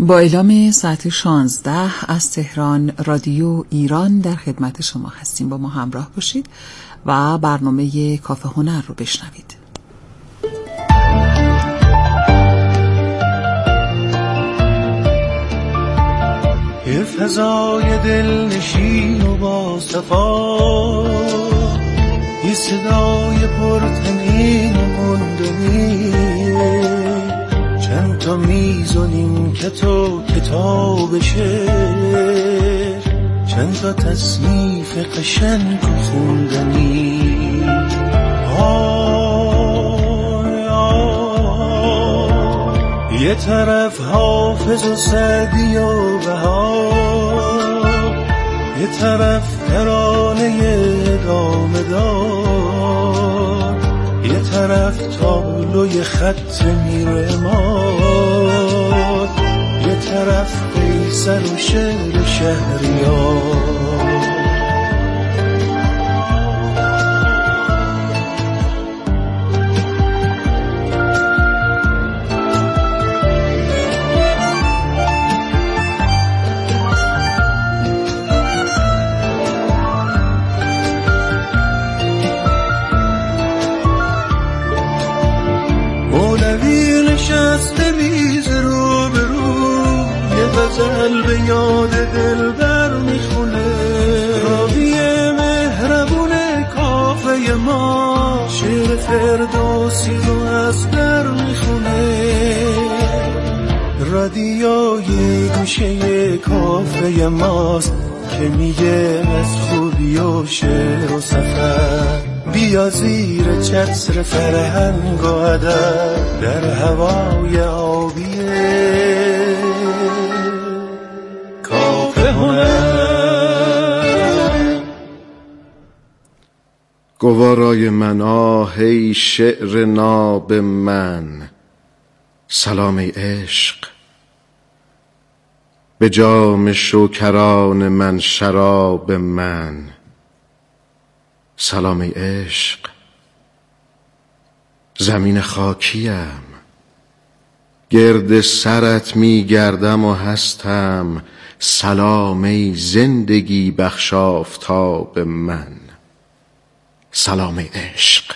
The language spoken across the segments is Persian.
با اعلام ساعت 16 از تهران رادیو ایران در خدمت شما هستیم. با ما همراه باشید و برنامه کافه هنر رو بشنوید. یه فضای دلنشین و با صفا، یه صدای پرطنین و موندنی، چند تا میز و نیمکت و کتاب شعر، چند تا تصنیف قشنگ و خوندنی. یه طرف حافظ و سعدی و بهار، یه طرف ترانه ادامه دار، یه طرف تابلوی خط میرماد، یه طرف قیصر و شعر شهریار. غزل به یاد دلبر میخونه، راوی مهربون کافه ما شعر فردوسی رو از در میخونه. رادیوی گوشه کافه ماست که میگه از خوبی و شعر و سفر، بیا زیر چتر فرهنگ و ادب در هوای آبیه گوارای من، آهی شعر ناب من، سلام ای عشق. به جام شوکران من شراب من، سلام ای عشق. زمین خاکیم، گرد سرت می گردم و هستم، سلام ای زندگی بخش آفتاب من، سلام ای عشق.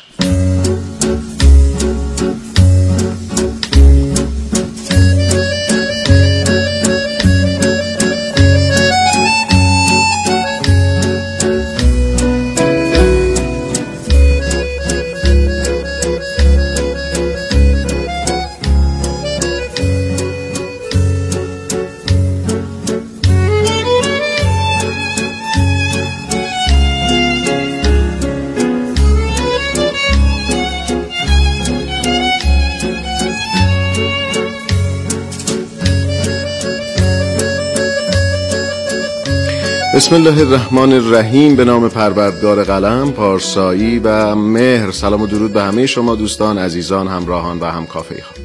بسم الله الرحمن الرحیم. به نام پروردگار قلم، پارسایی و مهر. سلام و درود به همه شما دوستان، عزیزان، همراهان و هم کافه خود.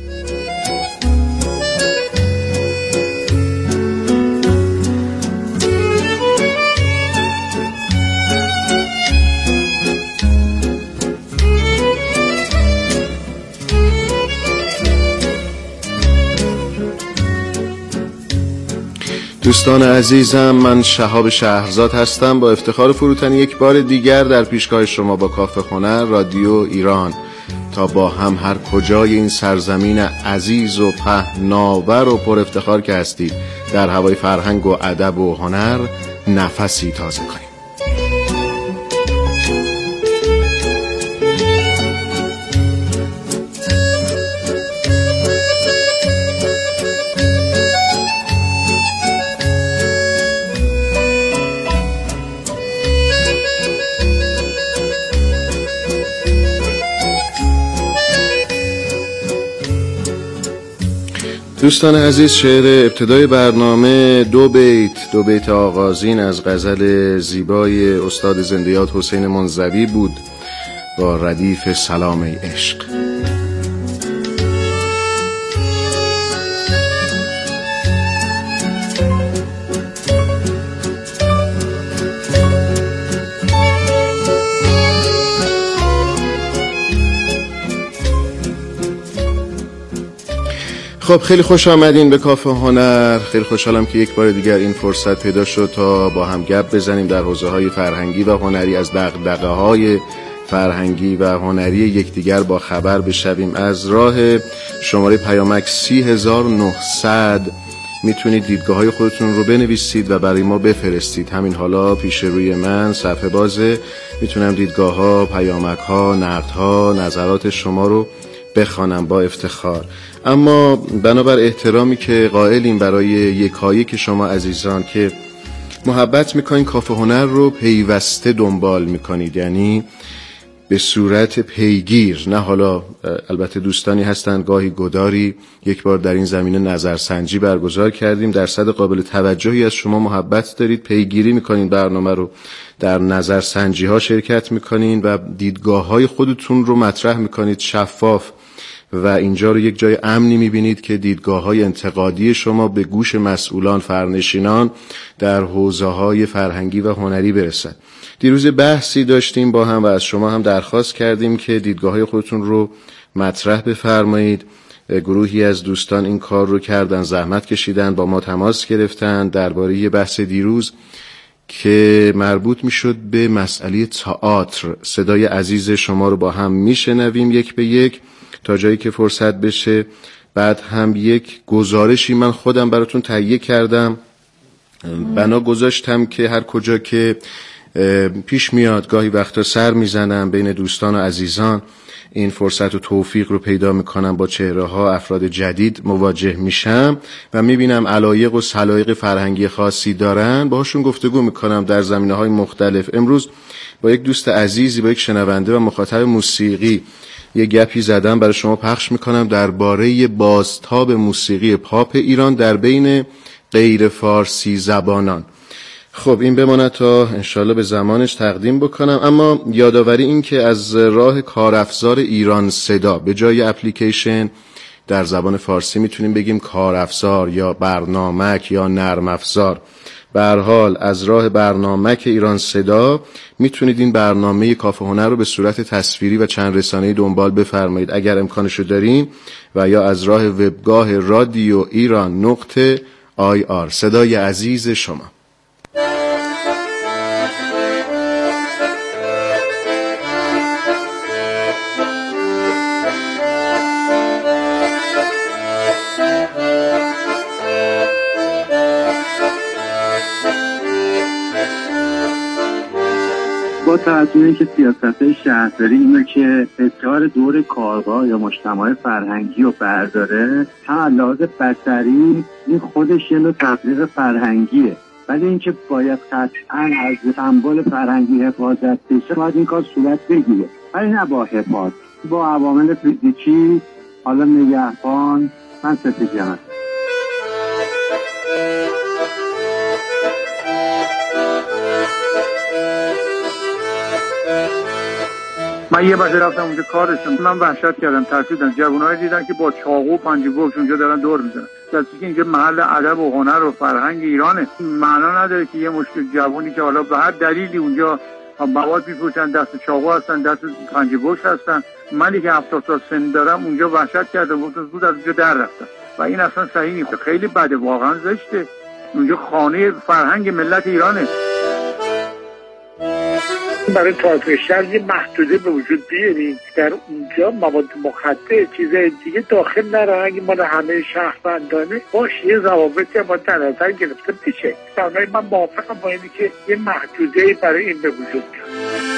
دوستان عزیزم، من شهاب شهرزاد هستم. با افتخار فروتنی یک بار دیگر در پیشگاه شما با کافه هنر رادیو ایران، تا با هم هر کجای این سرزمین عزیز و پهناور و پر افتخار که هستید در هوای فرهنگ و ادب و هنر نفسی تازه کنیم. دوستان عزیز، شعر ابتدای برنامه دو بیت آغازین از غزل زیبای استاد زنده یاد حسین منزوی بود با ردیف سلام ای عشق. خب خیلی خوش آمدین به کافه هنر. خیلی خوشحالم که یک بار دیگر این فرصت پیدا شد تا با هم گپ بزنیم در حوزه‌های فرهنگی و هنری، از دغدغه‌های فرهنگی و هنری یکدیگر با خبر بشویم. از راه شماره پیامک 30900 میتونید دیدگاه‌های خودتون رو بنویسید و برای ما بفرستید. همین حالا پیش روی من صفحه بازه، میتونم دیدگاه‌ها، پیامک‌ها، نقدها، نظرات شما رو بخوانم با افتخار. اما بنابر احترامی که قائلیم برای یکایک شما عزیزان که محبت میکنید کافه هنر رو پیوسته دنبال میکنید، یعنی به صورت پیگیر، نه حالا البته دوستانی هستن گاهی گداری، یک بار در این زمینه نظرسنجی برگزار کردیم، درصد قابل توجهی از شما محبت دارید، پیگیری میکنین برنامه رو، در نظرسنجی ها شرکت میکنین و دیدگاه های خودتون رو مطرح میکنید شفاف و اینجا رو یک جای امنی میبینید که دیدگاه‌های انتقادی شما به گوش مسئولان، فرنشینان در حوزه‌های فرهنگی و هنری برسد. دیروز بحثی داشتیم با هم و از شما هم درخواست کردیم که دیدگاه‌های خودتون رو مطرح بفرمایید. گروهی از دوستان این کار رو کردن، زحمت کشیدن، با ما تماس گرفتن درباره یه بحث دیروز که مربوط میشد به مسئله تئاتر. صدای عزیز شما رو با هم میشنویم یک به یک تا جایی که فرصت بشه. بعد هم یک گزارشی من خودم براتون تهیه کردم، بنا گذاشتم که هر کجا که پیش میاد گاهی وقتا سر میزنم بین دوستان و عزیزان، این فرصت و توفیق رو پیدا میکنم با چهره ها افراد جدید مواجه میشم و میبینم علایق و سلایق فرهنگی خاصی دارن، باهاشون گفتگو میکنم در زمینه های مختلف. امروز با یک دوست عزیزی، با یک شنونده و مخاطب موسیقی یه گپی زدم برای شما پخش میکنم درباره بازتاب موسیقی پاپ ایران در بین غیر فارسی زبانان. خب این بماند تا انشالله به زمانش تقدیم بکنم. اما یادآوری این که از راه کارافزار ایران صدا، به جای اپلیکیشن در زبان فارسی میتونیم بگیم کارافزار یا برنامک یا نرم افزار. به هر حال از راه برنامک ایران صدا میتونید این برنامه کافه هنر رو به صورت تصویری و چند رسانه‌ای دنبال بفرمایید اگر امکانشو دارین، و یا از راه وبگاه رادیو ایران .ir. صدای عزیز شما. با توجه که سیاست شهرداری اینه که اصرار دور کارگاه یا مجتمع فرهنگی رو برداره، هم لحاظ بصری این خودش یه نوع تبلیغ فرهنگیه، ولی اینکه باید قطعاً از سمبل فرهنگی حفاظت بشه، باید این کار صورت بگیره، ولی نه با حفاظت، با عوامل فیزیکی. حالا نگهبان من ستیجه هست. من یه بار رفتم اونجا کارشون، من وحشت کردم، ترسیدم. جوانایی دیدن که با چاقو و پنجه‌بکش اونجا دارن دور میزنن. درسته که اینجا محل ادب و هنر و فرهنگ ایرانه. معنا نداره که یه مشکل جوانی که حالا به هر دلیلی اونجا مواد می‌فروشن، دست چاقو هستن، دست پنجه‌بکش هستن. منی که 70 سال سن دارم اونجا وحشت کردم، گفتم زود از اونجا در رفتم و این اصلا صحیح نیست. خیلی بده، واقعا زشته. اونجا خانه فرهنگ ملت ایرانه. برای تئاتر شهر یه محدوده به وجود بیاریم، در اونجا مواد مخدر چیزای دیگه داخل نره. اگه مال همه شهروندانه باشه، یه ضوابطی ما در نظر گرفته بشه. بنابراین من موافقم با اینی که یه محدوده برای این به وجود بیاد.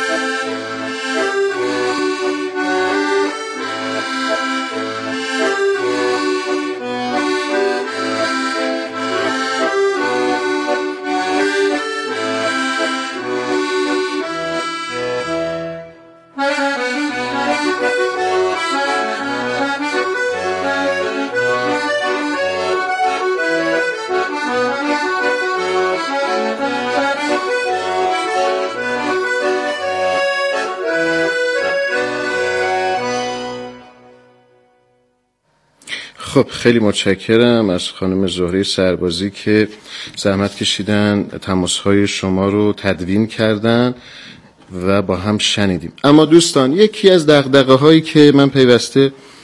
خب خیلی متشکرم از خانم زهره سربازی که زحمت کشیدن تماس‌های شما رو تدوین کردن و با هم شنیدیم. اما دوستان، یکی از دغدغه‌هایی که من پیوسته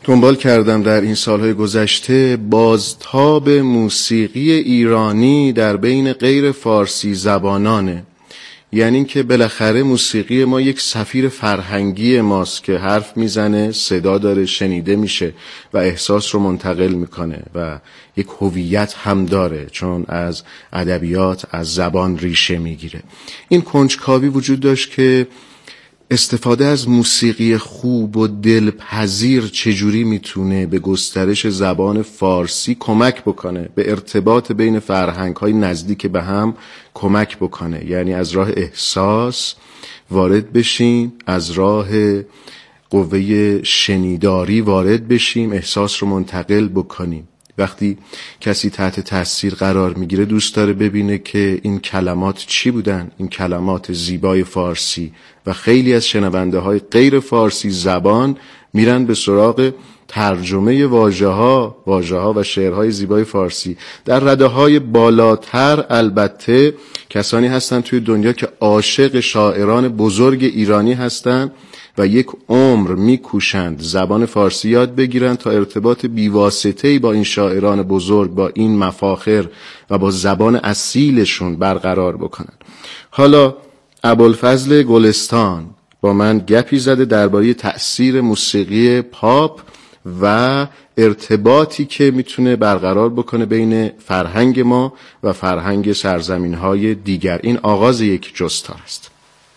دنبال کردم در این سالهای گذشته بازتاب موسیقی ایرانی در بین غیر فارسی زبانانه. یعنی این که بالاخره موسیقی ما یک سفیر فرهنگی ماست که حرف میزنه، صدا داره، شنیده میشه و احساس رو منتقل میکنه و یک هویت هم داره، چون از ادبیات، از زبان ریشه میگیره. این کنجکاوی وجود داشت که استفاده از موسیقی خوب و دلپذیر چجوری میتونه به گسترش زبان فارسی کمک بکنه، به ارتباط بین فرهنگ‌های نزدیک به هم کمک بکنه. یعنی از راه احساس وارد بشیم، از راه قوه شنیداری وارد بشیم، احساس رو منتقل بکنیم. وقتی کسی تحت تاثیر قرار میگیره دوست داره ببینه که این کلمات چی بودن، این کلمات زیبای فارسی، و خیلی از شنونده های غیر فارسی زبان میرن به سراغ ترجمه واژه‌ها و شعرهای زیبای فارسی. در رده‌های بالاتر البته کسانی هستن توی دنیا که عاشق شاعران بزرگ ایرانی هستن و یک عمر میکوشند زبان فارسی یاد بگیرن تا ارتباط بیواسطه‌ای با این شاعران بزرگ، با این مفاخر و با زبان اصیلشون برقرار بکنن. حالا ابوالفضل گلستان با من گپی زده درباره تأثیر موسیقی پاپ و ارتباطی که میتونه برقرار بکنه بین فرهنگ ما و فرهنگ سرزمین‌های دیگر. این آغاز یک جستار است.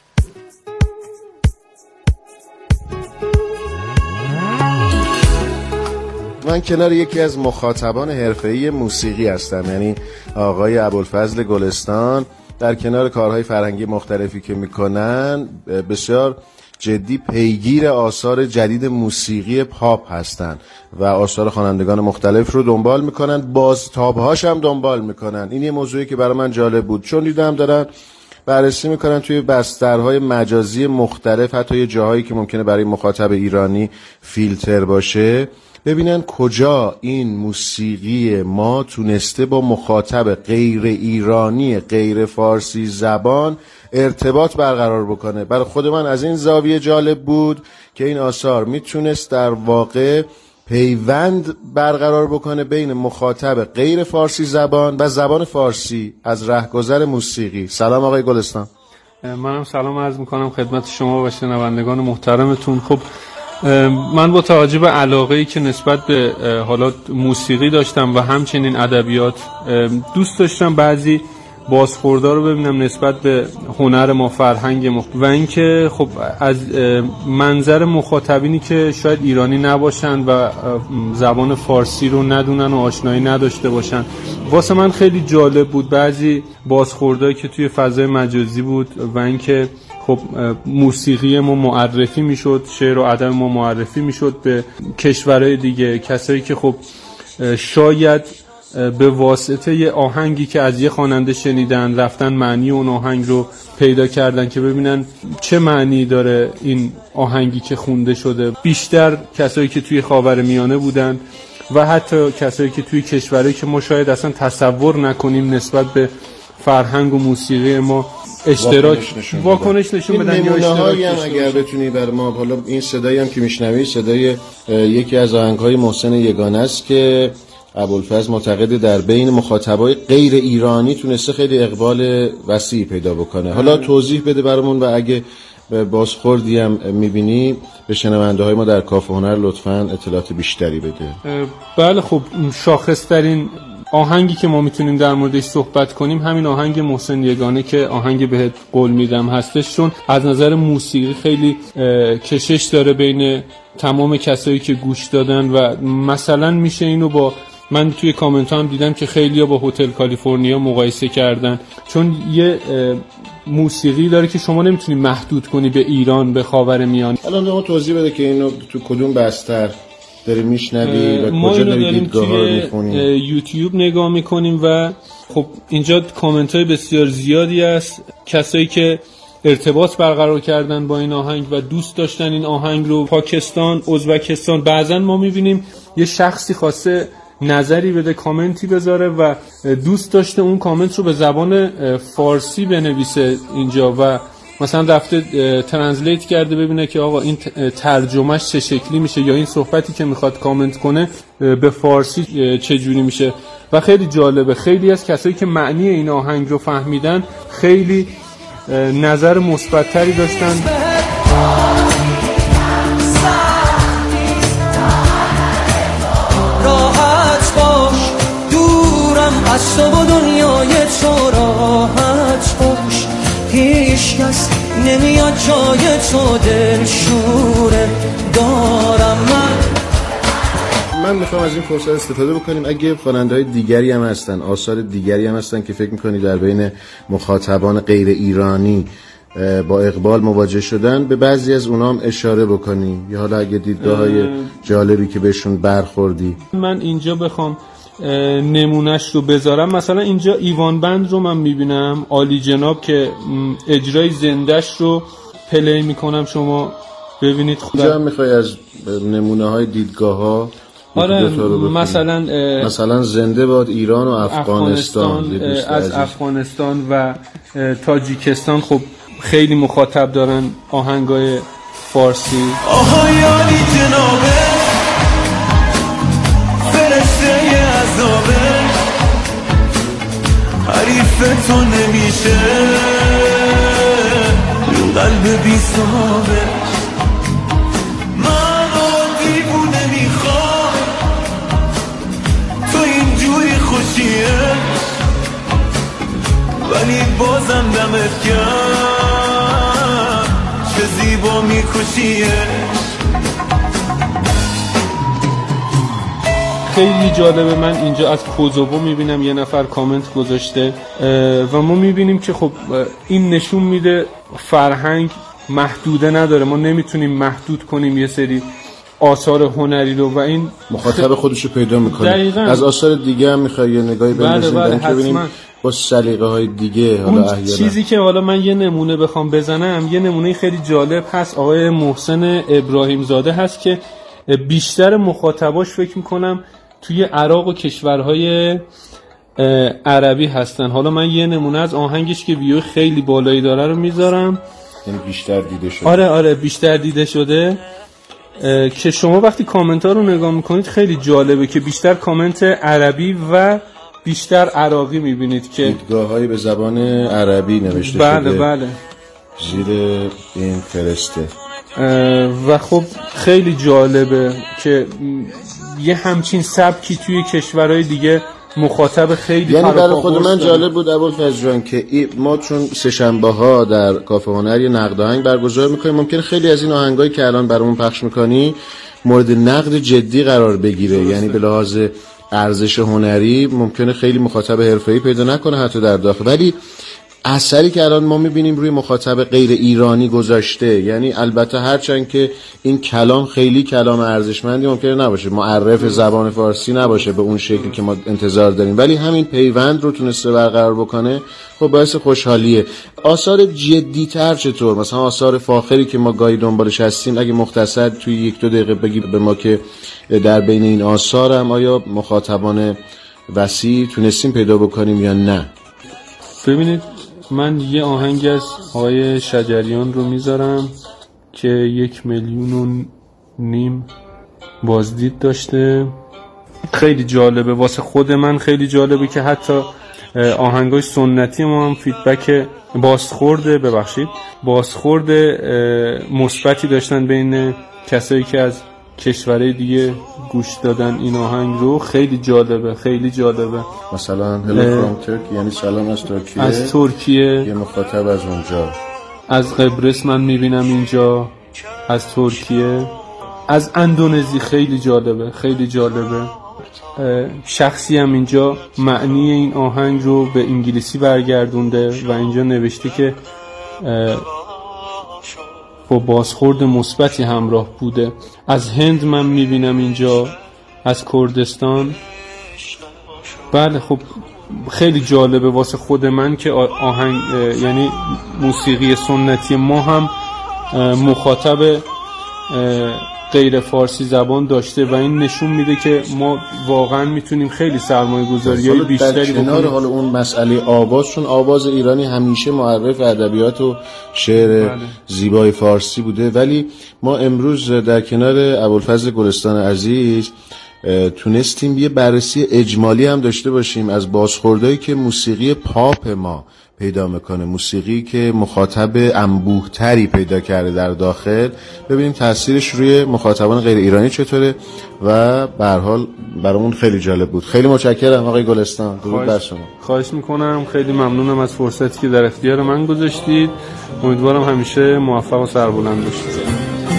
من کنار یکی از مخاطبان حرفه‌ای موسیقی هستم، یعنی آقای ابوالفضل گلستان. در کنار کارهای فرهنگی مختلفی که میکنن بسیار جدی پیگیر آثار جدید موسیقی پاپ هستن و آثار خوانندگان مختلف رو دنبال میکنن، بازتابهاش هم دنبال میکنن. این یه موضوعی که برای من جالب بود، چون دیدم دارن بررسی میکنن توی بسترهای مجازی مختلف، حتی یه جاهایی که ممکنه برای مخاطب ایرانی فیلتر باشه، ببینن کجا این موسیقی ما تونسته با مخاطب غیر ایرانی، غیر فارسی زبان ارتباط برقرار بکنه. برای خود من از این زاویه جالب بود که این آثار میتونست در واقع پیوند برقرار بکنه بین مخاطب غیر فارسی زبان و زبان فارسی از رهگذر موسیقی. سلام آقای گلستان. منم سلام عرض میکنم خدمت شما و شنوندگان محترمتون. خب من با توجه به علاقه‌ای که نسبت به حالا موسیقی داشتم و همچنین ادبیات، دوست داشتم بعضی بازخوردها رو ببینم نسبت به هنر ما، فرهنگ ما، و اینکه خب از منظر مخاطبینی که شاید ایرانی نباشن و زبان فارسی رو ندونن و آشنایی نداشته باشن، واسه من خیلی جالب بود بعضی بازخوردهایی که توی فضای مجازی بود و اینکه خب موسیقی ما معرفی میشد، شعر و ادب ما معرفی میشد به کشورهای دیگه، کسایی که خب شاید به واسطه یه آهنگی که از یه خواننده شنیدن رفتن معنی اون آهنگ رو پیدا کردن که ببینن چه معنی داره این آهنگی که خونده شده. بیشتر کسایی که توی خاورمیانه بودن و حتی کسایی که توی کشورهایی که ما شاید اصلا تصور نکنیم نسبت به فرهنگ و موسیقی ما واکنش نشون بدن. این نمونه‌هایی هم اگر بتونی بر ما، حالا این صدایی هم که میشنوی صدای یکی از آهنگ‌های محسن یگانه است که ابوالفضل معتقد در بین مخاطبای غیر ایرانی تونسته خیلی اقبال وسیعی پیدا بکنه. حالا توضیح بده برامون و اگه بازخوردی هم میبینی به شنونده های ما در کافه هنر لطفاً اطلاعات بیشتری بده. بله خب شاخصترین آهنگی که ما میتونیم در موردش صحبت کنیم همین آهنگ محسن یگانه که آهنگ بهت قول میدم هستش، چون از نظر موسیقی خیلی کشش داره بین تمام کسایی که گوش دادن و مثلا میشه اینو با، من توی کامنت هم دیدم که خیلی‌ها با هتل کالیفرنیا مقایسه کردن، چون یه موسیقی داره که شما نمیتونی محدود کنی به ایران، به خاورمیانه. الان ما توضیح بده که اینو تو کدوم بستر داری میشنوی و کجا داری دیدگاه‌ها رو می‌خونی؟ یوتیوب نگاه می‌کنیم و خب اینجا کامنت‌های بسیار زیادی است، کسایی که ارتباط برقرار کردن با این آهنگ و دوست داشتن این آهنگ رو. پاکستان، ازبکستان، بعضن ما می‌بینیم یه شخصی خواسته نظری بده، کامنتی بذاره و دوست داشته اون کامنت رو به زبان فارسی بنویسه اینجا و مثلا رفته ترنسلیت کرده ببینه که آقا این ترجمهش چه شکلی میشه یا این صحبتی که میخواد کامنت کنه به فارسی چه جوری میشه. و خیلی جالبه، خیلی از کسایی که معنی این آهنگ رو فهمیدن خیلی نظر مثبت‌تری داشتن. راحت باش دورم از تو و دنیای تو، راحت باش هیچ کس نمیاد جای تو، دلشوره دارم من میخوام از این فرصت استفاده بکنیم اگه خواننده‌های دیگری هم هستن، آثار دیگری هم هستن که فکر میکنی در بین مخاطبان غیر ایرانی با اقبال مواجه شدن، به بعضی از اونام اشاره بکنیم یا حالا اگه دیدگاه‌های جالبی که بهشون برخوردی. من اینجا بخوام نمونهش رو بذارم، مثلا اینجا ایوان بند رو من میبینم عالی جناب که اجرای زندهش رو پلی میکنم، شما ببینید. اینجا هم میخوای از نمونه های دیدگاه ها؟ آره مثلا زنده باد ایران و افغانستان. از افغانستان و تاجیکستان خب خیلی مخاطب دارن آهنگای فارسی. آها یادی جنابه فرشته عذابه حریف تو نمیشه رو قلب بی صحابه، من دیوونه میخوام تو اینجوری خوشیه ولی بازم دمت گرم چه زیبا میکشیه. خیلی جالبه، من اینجا از کوزوو میبینم یه نفر کامنت گذاشته و ما میبینیم که خب این نشون میده فرهنگ محدوده نداره، ما نمیتونیم محدود کنیم یه سری آثار هنری رو و این مخاطب خودشو پیدا میکنه. دقیقاً. از آثار دیگه هم میخوای یه نگاهی بندازیم که ببینیم با سلیقه های دیگه حالا احیانا چیزی که حالا من یه نمونه بخوام بزنم، یه نمونه خیلی جالب هست، آقای محسن ابراهیم زاده هست که بیشتر مخاطباش فکر میکنم توی عراق و کشورهای عربی هستن. حالا من یه نمونه از آهنگش که ویو خیلی بالایی داره رو میذارم. این بیشتر دیده شده. آره بیشتر دیده شده که شما وقتی کامنت ها رو نگاه میکنید خیلی جالبه که بیشتر کامنت عربی و بیشتر عراقی میبینید که دیدگاه‌هایی به زبان عربی نوشته بله شده. بله زیر این فرسته و خب خیلی جالبه که یه همچین سبکی توی کشورهای دیگه مخاطب خیلی یعنی برای خود من جالب بود ابوالفضل جان که ما چون سه‌شنبه‌ها در کافه هنر یه نقد آهنگ برگزار می‌کنیم، ممکنه خیلی از این آهنگایی که الان برامون پخش می‌کنی مورد نقد جدی قرار بگیره، یعنی به لحاظ ارزش هنری ممکنه خیلی مخاطب حرفه‌ای پیدا نکنه حتی در داخل، ولی اثری که الان ما می‌بینیم روی مخاطب غیر ایرانی گذاشته، یعنی البته هرچند که این کلام خیلی کلام ارزشمندی ممکنه نباشه، معرف زبان فارسی نباشه به اون شکلی که ما انتظار داریم، ولی همین پیوند رو تونسته برقرار بکنه، خب باعث خوشحالیه. آثار جدی‌تر چطور؟ مثلا آثار فاخری که ما گاهی دنبالش هستیم، اگه مختصر توی 1-2 دقیقه بگی به ما که در بین این آثار هم آیا مخاطبان وسیع تونستیم پیدا بکنیم یا نه؟ ببینید من یه آهنگ از آقای شجریان رو میذارم که 1.5 میلیون بازدید داشته. خیلی جالبه واسه خود من، خیلی جالبه که حتی آهنگای سنتی ما هم فیدبک بازخورد مثبتی داشتن بین کسایی که از کشورهای دیگه گوش دادن این آهنگ رو. خیلی جالبه، خیلی جالبه. مثلا هلو فرام ترکی، یعنی سلام از ترکیه یه مخاطب از اونجا، از قبرس من میبینم اینجا، از ترکیه، از اندونزی. خیلی جالبه، خیلی جالبه. شخصی هم اینجا معنی این آهنگ رو به انگلیسی برگردونده و اینجا نوشته که با بازخورد مثبتی همراه بوده. از هند من میبینم اینجا، از کردستان. بله خب خیلی جالبه واسه خود من که آهنگ یعنی موسیقی سنتی ما هم مخاطب غیر فارسی زبان داشته و این نشون میده که ما واقعا میتونیم خیلی سرمایه گذاری‌های بیشتری بکنیم. کنار حالا اون مسئله آواز، چون آواز ایرانی همیشه معرف ادبیات و شعر زیبای فارسی بوده، ولی ما امروز در کنار ابوالفضل گلستان عزیز تونستیم یه بررسی اجمالی هم داشته باشیم از بازخوردهایی که موسیقی پاپ ما پیدا میکنه، موسیقی که مخاطب انبوه‌تری پیدا کرده در داخل، ببینیم تاثیرش روی مخاطبان غیر ایرانی چطوره و به هر حال برامون خیلی جالب بود. خیلی متشکرم آقای گلستان. درود بر شما. خواهش میکنم، خیلی ممنونم از فرصتی که در اختیار من گذاشتید. امیدوارم همیشه موفق و سربلند باشید.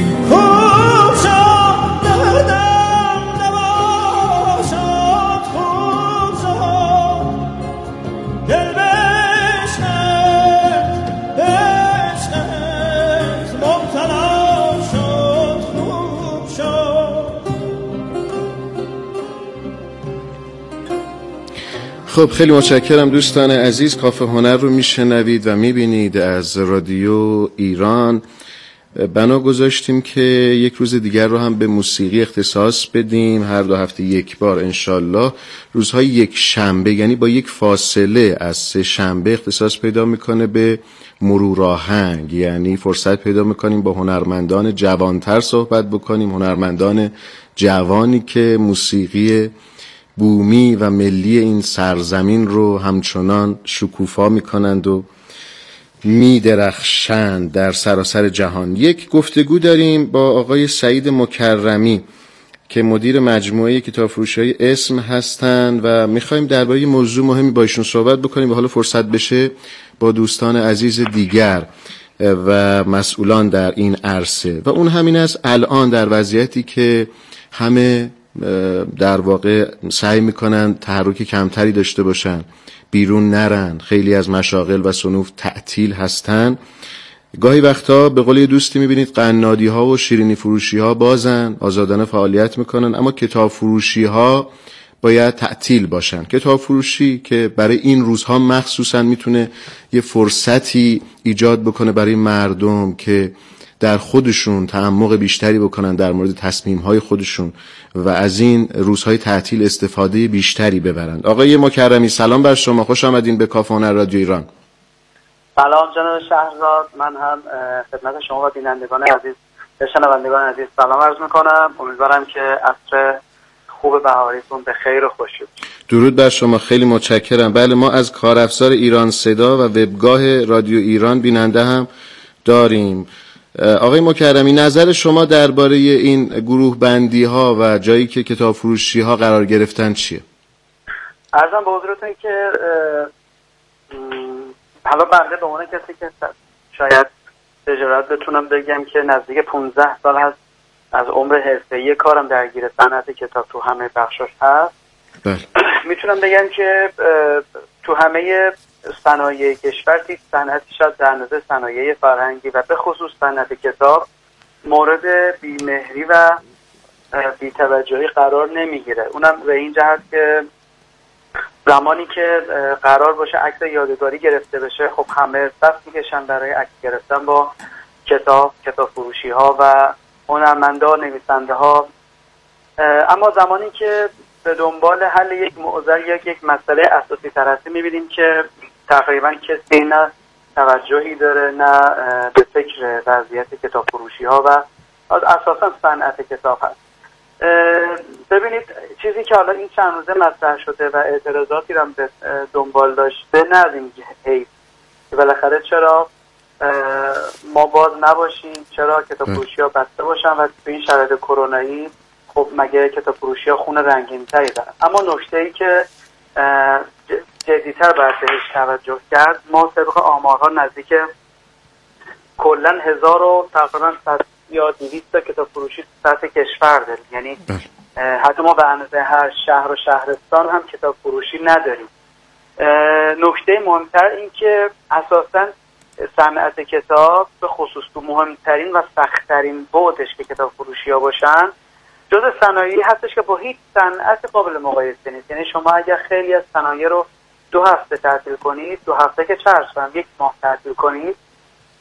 خب خیلی متشکرم دوستان عزیز. کافه هنر رو میشنوید و میبینید از رادیو ایران. بنا گذاشتیم که یک روز دیگر رو هم به موسیقی اختصاص بدیم، هر 2 هفته یک بار انشالله. روزهای یک شنبه، یعنی با یک فاصله از 3 شنبه اختصاص پیدا میکنه به مرور آهنگ، یعنی فرصت پیدا میکنیم با هنرمندان جوانتر صحبت بکنیم، هنرمندان جوانی که موسیقی بومی و ملی این سرزمین رو همچنان شکوفا میکنند و میدرخشند در سراسر جهان. یک گفتگو داریم با آقای سعید مکرمی که مدیر مجموعه کتابفروشی‌های اسم هستند و میخوایم درباره موضوع مهمی با ایشون صحبت بکنیم و حالا فرصت بشه با دوستان عزیز دیگر و مسئولان در این عرصه، و اون همین است الان در وضعیتی که همه در واقع سعی میکنن تحرک کمتری داشته باشن، بیرون نرن، خیلی از مشاغل و صنوف تعطیل هستن. گاهی وقتا به قول دوستی میبینید قنادی ها و شیرینی فروشی ها بازن، آزادانه فعالیت میکنن، اما کتاب فروشی ها باید تعطیل باشن. کتاب فروشی که برای این روزها مخصوصا میتونه یه فرصتی ایجاد بکنه برای مردم که در خودشون تعمق بیشتری بکنن در مورد تصمیم‌های خودشون و از این روزهای تعطیل استفاده بیشتری ببرند. آقای مکرمی سلام بر شما، خوش آمدین به کافه هنر رادیو ایران. سلام جناب شهرزاد، من هم خدمت شما و بینندگان عزیز و شنوندگان عزیز سلام عرض میکنم. امیدوارم که عصر خوب بهاریتون به خیر و خوشی باشه. درود بر شما، خیلی متشکرم. بله، ما از کارافزار ایران صدا و وبگاه رادیو ایران بیننده هم داریم. آقای مکرمی، نظر شما درباره این گروه بندی ها و جایی که کتاب فروشی ها قرار گرفتن چیه؟ عرضم به حضورتون که حالا بنده به عنوان کسی که شاید تجارت بتونم بگم که نزدیک 15 سال هست از عمر حرفه‌ای کارم درگیر صنعت کتاب تو همه بخشاش هست. بله. میتونم بگم که تو همه صنایع کشور هیچ صنعتی شاید در نظر صنایع فرهنگی و به خصوص صنعت کتاب مورد بی‌مهری و بی‌توجهی قرار نمیگیره. اونم به این جهت که زمانی که قرار باشه عکس یادگاری گرفته بشه، خب همه صف میکشن برای عکس گرفتن با کتاب فروشی ها و هنرمندان، نویسنده ها، اما زمانی که به دنبال حل یک معضل یا یک مسئله اساسی تر هستیم میبینیم که تقریبا کسی نه توجهی داره نه به فکر وضعیت کتاب فروشی ها و اساسا صنعت کتاب هست. ببینید چیزی که حالا این چند روزه مطرح شده و اعتراضاتی رو به دنبال داشته، نه از این حیث که بالاخره چرا ما باز نباشیم، چرا کتاب فروشی ها بسته باشن و تو این شرایط کرونایی خب مگه کتاب فروشی ها خون رنگین تری دارن. اما نکته ای که جدیتر باید بهش توجه کرد، ما طبق آمارها نزدیک کلن 1000 و تقریبا 100 یا 200 کتاب فروشی سطح کشور داریم، یعنی حتی ما به اندازه هر شهر و شهرستان هم کتاب فروشی نداریم. نکته مهمتر این که اساساً صنعت کتاب به خصوص تو مهمترین و سخت‌ترین بعدش که کتاب فروشی ها باشن جز صنایعی هستش که با هیچ صنعت قابل مقایسه نیست. یعنی شما اگر خیلی از صنایع رو 2 هفته تعطیل کنید، 2 هفته که چرس کنم 1 ماه تعطیل کنید،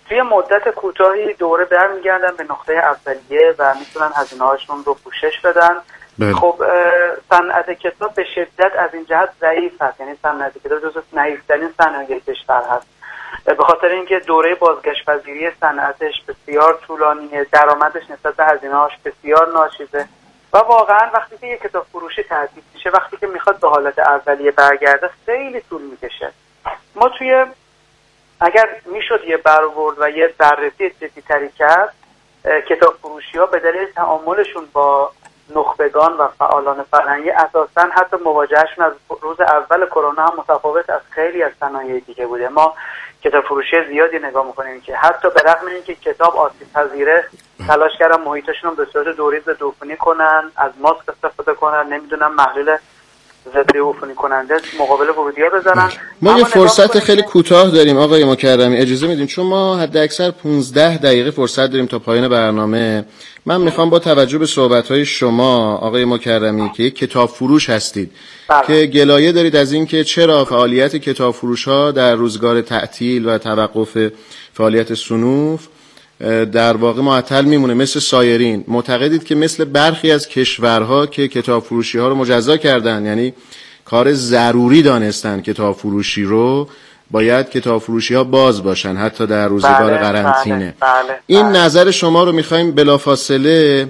توی مدت کوتاهی دوره برمیگردن به نقطه اولیه و میتونن هزینه‌هاشون رو پوشش بدن. خب صنعت کتاب به شدت از این جهت ضعیف هست، یعنی صنعت کتاب جزو ضعیف‌ترین صنایع کشور هست، به خاطر اینکه دوره بازگشت پذیری صنعتش بسیار طولانیه، درآمدش نسبت به هزینه‌هاش بسیار ناچیزه و واقعا وقتی که یک کتاب فروشی تعطیل میشه، وقتی که میخواد به حالت اولیه برگرده خیلی طول میکشه. ما توی اگر میشد یه برآورد و یه بررسی جدی‌تری کرد، کتاب فروشی‌ها به دلیل تعاملشون با نخبگان و فعالان فرهنگی اساساً حتی مواجههشون از روز اول کرونا هم متفاوت از خیلی از صنایع دیگه بوده. ما کتاب فروشی زیادی نگاه میکنیم که حتی به رغم اینکه کتاب آسیب پذیره تلاش کردن محیطشون رو به صورت دوریز عفونی کنن، از ماسک استفاده کنن، نمیدونم محلول ضد عفونی کننده مقابل ورودی‌ها بزنن. ما یه فرصت خیلی کوتاه داریم آقای مکرمی، اجازه میدین؟ چون ما حد اکثر 15 دقیقه فرصت داریم تا پایان برنامه. من میخوام با توجه به صحبت‌های شما آقای مکرمی که یک کتاب فروش هستید که گلایه دارید از این که چرا فعالیت کتاب فروش‌ها در روزگار تعطیل و توقف فعالیت صنوف در واقع معطل میمونه مثل سایرین، معتقدید که مثل برخی از کشورها که کتاب فروشی ها رو مجزا کردن، یعنی کار ضروری دانستن کتاب فروشی رو، باید کتاب فروشی ها باز باشن حتی در روزگار قرنطینه. این نظر شما رو میخوایم بلافاصله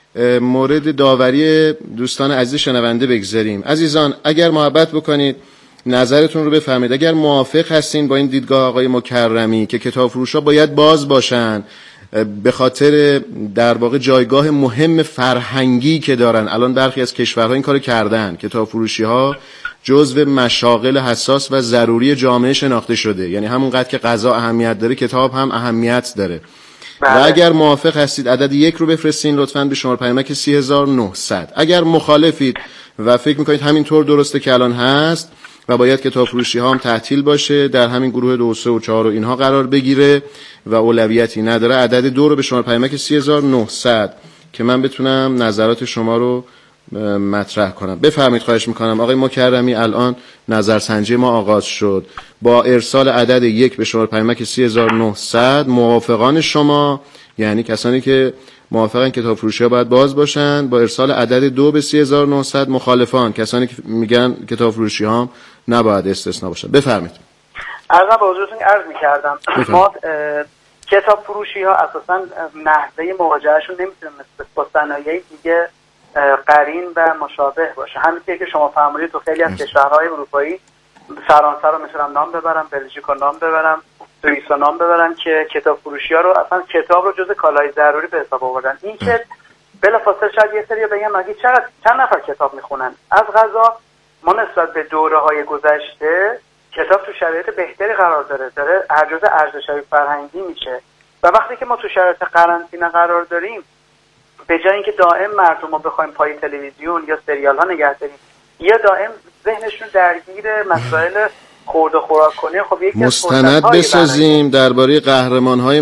مورد داوری دوستان عزیز شنونده بگذاریم. عزیزان اگر محبت بکنید نظرتون رو بفرمایید. اگر موافق هستین با این دیدگاه آقای مکرمی که کتاب فروش‌ها باید باز باشن به خاطر در واقع جایگاه مهم فرهنگی که دارن، الان برخی از کشورها این کارو کردن، کتاب فروشی‌ها جزو مشاغل حساس و ضروری جامعه شناخته شده، یعنی همونقدر که غذا اهمیت داره کتاب هم اهمیت داره. و اگر موافق هستید عدد 1 رو بفرستین لطفاً به شماره پیامک 3900. اگر مخالفید و فکر میکنید همینطور درسته که الان هست و باید کتاب فروشی ها هم تعطیل باشه، در همین گروه 2 و 3 و 4 و اینها قرار بگیره و اولویتی نداره، عدد 2 رو به شماره پیامک 3900 که من بتونم نظرات شما رو مطرح کنم. بفرمایید خواهش میکنم. آقای مکرمی الان نظرسنجی ما آغاز شد با ارسال عدد 1 به شماره پیامک 3900. موافقان شما یعنی کسانی که موافقن کتاب فروشی‌ها باید باز باشن با ارسال عدد 2 به 3900. مخالفان کسانی که میگن کتاب فروشی‌ها نباید استثناء باشن. بفرمایید. عرض به حضورتون عرض می‌کردم ما کتاب فروشی‌ها اساساً نحوه مواجههشون نمیتونه مثل با صنایع دیگه قرین و مشابه باشه. همین که شما فرمودید تو خیلی از کشورهای اروپایی سرانسر رو میتونم نام ببرم، بلژیک رو نام ببرم، سوئیس رو نام ببرم که کتاب فروشی‌ها رو اصلا کتاب رو جز کالای ضروری به حساب آوردن. این که بلافاصله شاید یه سری بگن مگه چند نفر کتاب میخونن؟ از قضا ما نسبت به دوره‌های گذشته کتاب تو شرایط بهتری قرار داره جزء ارزش‌های فرهنگی میشه و وقتی که ما تو شرایط قرنطینه قرار داریم به جای اینکه دائم مردم رو بخوایم پای تلویزیون یا سریال ها نگه داریم یا دائم ذهنشون درگیر مسائل خورد و خوراک کنه، خب یک مستند بسازیم درباره قهرمان‌های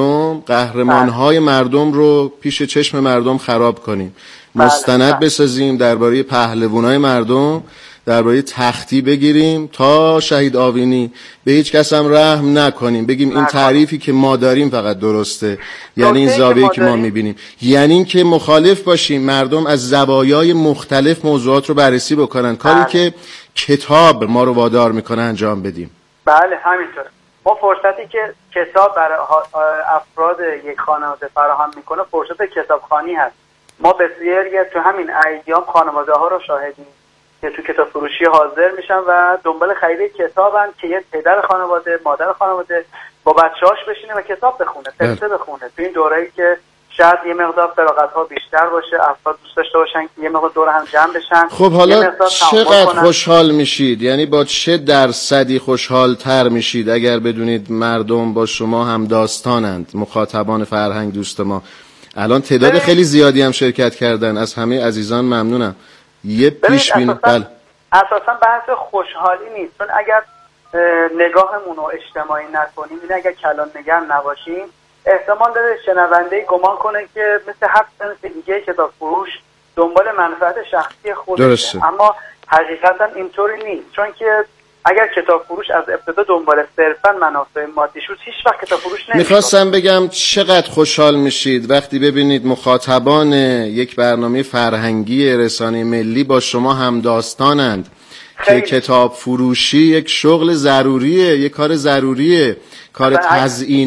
مردم رو پیش چشم مردم خراب کنیم. مستند بسازیم درباره پهلوان‌های مردم، درباره تختی بگیریم تا شهید آوینی، به هیچ کس هم رحم نکنیم، بگیم این تعریفی که ما داریم فقط درسته، یعنی این زاویه‌ای که ما می‌بینیم، یعنی این که مخالف باشیم مردم از زوایای مختلف موضوعات رو بررسی بکنن، کاری که کتاب ما رو وادار میکنه انجام بدیم. بله همینطور. ما فرصتی که کتاب برای افراد یک خانواده فراهم میکنه فرصت کتابخوانی هست. ما بسیاری تو همین ایام خانواده ها رو شاهدیم که تو کتاب فروشی حاضر میشن و دنبال خرید کتابن که یه پدر خانواده، مادر خانواده با بچه‌هاش بشینه و کتاب بخونه، قصه بخونه. تو این دوره‌ای که شاید یه مقدار فراغت‌ها بیشتر باشه، افراد دوست داشته باشن که یه مقدار دور هم جمع بشن. خب حالا چقدر خوشحال میشید؟ یعنی با چه درصدی خوشحال تر میشید اگر بدونید مردم با شما هم داستانند، مخاطبان فرهنگ دوست ما؟ الان تعداد خیلی زیادی هم شرکت کردن، از همه عزیزان ممنونم. یه پیش بین اساسا بحث خوشحالی نیست، چون اگر نگاهمون رو اجتماعی نکنیم، این اگر کلان نگرم نباشیم، احتمال داره شنونده گمان کنه که مثل هر صنف دیگه کتاب فروش دنبال منفعت شخصی خودشه، اما حقیقتا اینطوری نیست، چون که اگر کتاب فروش از ابتدا دنبال صرفا منافع مادی شد هیچ وقت کتاب فروش نمیشد. میخواستم بگم چقدر خوشحال میشید وقتی ببینید مخاطبان یک برنامه فرهنگی رسانه ملی با شما هم داستانند که کتاب فروشی یک شغل ضروریه، یک کار ضروریه، کار تزیین